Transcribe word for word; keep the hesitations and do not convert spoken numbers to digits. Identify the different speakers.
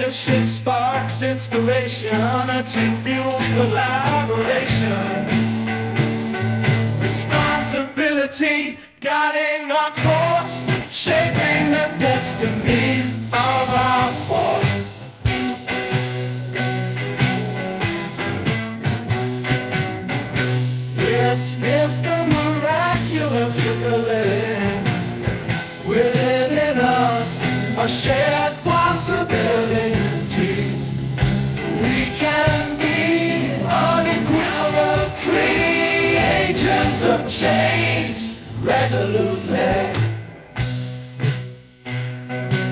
Speaker 1: Leadership sparks inspiration, a team fuels collaboration. Responsibility guiding our course, shaping the destiny of our force. Yes, it's the miraculous ability within us, a shared possibility. We can be unequivocal agents of change, resolutely.